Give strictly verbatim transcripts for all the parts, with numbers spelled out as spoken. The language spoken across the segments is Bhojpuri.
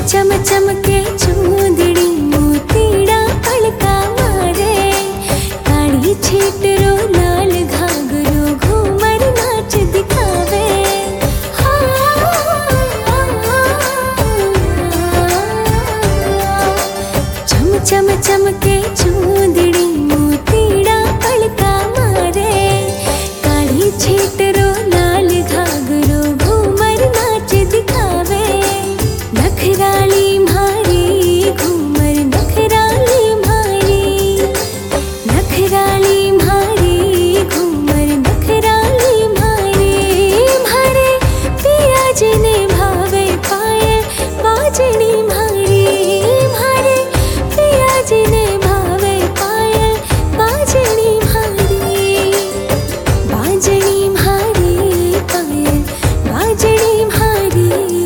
चम चमके चूंदड़ी मोतीड़ा पलका मारे काली छीटरो लाल घाघरो घूमर नाच दिखावे। चम चम चमके चूंदड़ी मोतीड़ा पलका मारे काली छीटरो लाल घाघरो घूमर नाच दिखावे। नखराली म्हारी घूमर नखराली म्हारी नखराली म्हारी घूमर नखराली म्हारी म्हारे पिया जी ने भावे पायल बाजनी म्हारी म्हारे पिया जी ने भावे पायल बाजनी म्हारी बाजनी म्हारी पायल बाजनी म्हारी।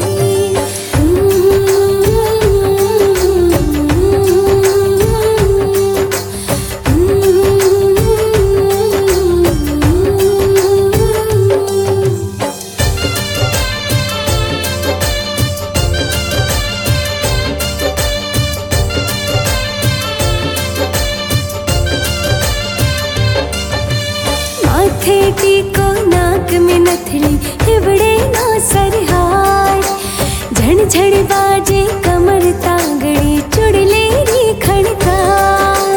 माथे टीको नाक में नथली हिबड़े ना सरहार झण झण बाजे कमर तांगड़ी चुड़ले री खड़कार।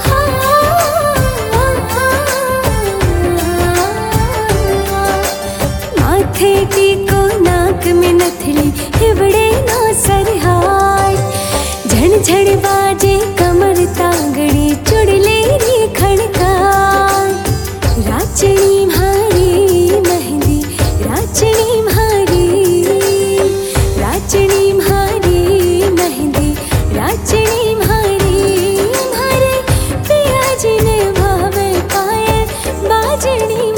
माथे टीको नाक में नथली हिबड़े ना सरहार झण झण बाजे कमर तांगड़ी चुड़ले री खड़कार। राचनी म्हारी मेहंदी राचनी म्हारी राचनी म्हारी मेहंदी राचनी म्हारी म्हारे पिया जी ने भावे पायल बाजनी